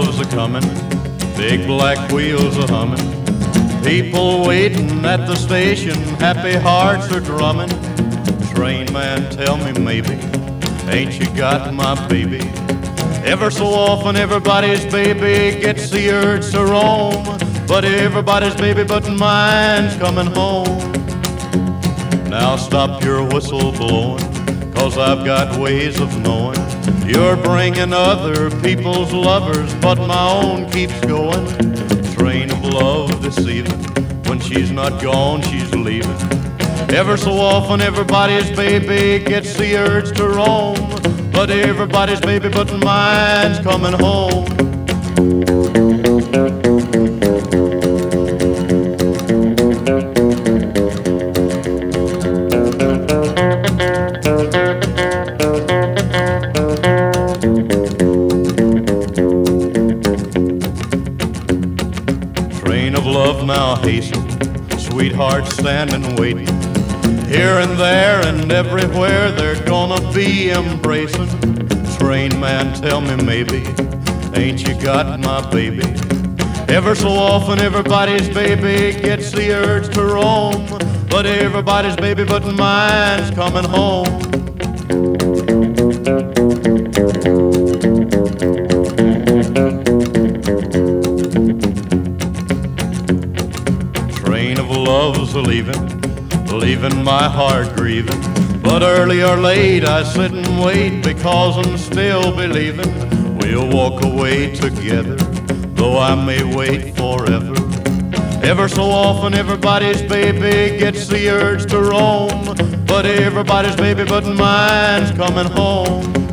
love's a-comin', big black wheels a-hummin', people waiting at the station, happy hearts are drumming. Train man, tell me maybe, ain't you got my baby? Ever so often everybody's baby gets the urge to roam, but everybody's baby but mine's coming home. Now stop your whistle blowing, 'cause I've got ways of knowing you're bringing other people's lovers, but my own keeps going. Train of love deceiving, when she's not gone, she's leaving. Ever so often everybody's baby gets the urge to roam, but everybody's baby but mine's coming home. Train of love now hasten, sweetheart standing waiting. Here and there and everywhere they're gonna be embracing. Train man, tell me maybe, ain't you got my baby? Ever so often everybody's baby gets the urge to roam, but everybody's baby but mine's coming home. Train of love's a-leaving, leaving my heart grieving, but early or late I sit and wait, because I'm still believing we'll walk away together, though I may wait forever. Ever so often everybody's baby gets the urge to roam, but everybody's baby but mine's coming home.